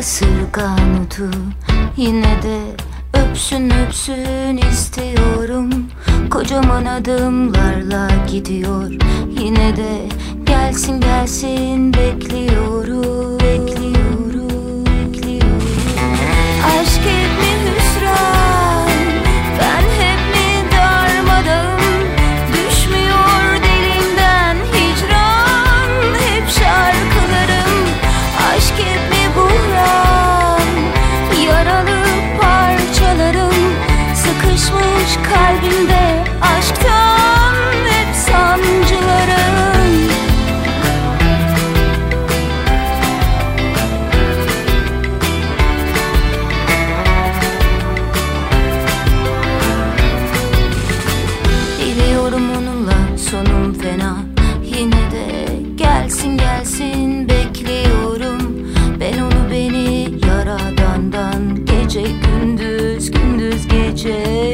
Isırgan otu yine de öpsün öpsün istiyorum. Kocaman adımlarla gidiyor, yine de gelsin gelsin bekliyorum. Bekliyorum, bekliyorum. Aşk hep mi hüsran, ben hep mi darmadağın? Düşmüyor dilimden hicran, hep şarkılarım. Aşk hep mi buhran, yaralı parçalarım. Sıkışmış kalbimde aşktan hep sancılarım. Biliyorum onunla sonum fena, yine de gelsin gelsin bekliyorum. Ben onu beni yaradandan, gece gündüz gündüz gece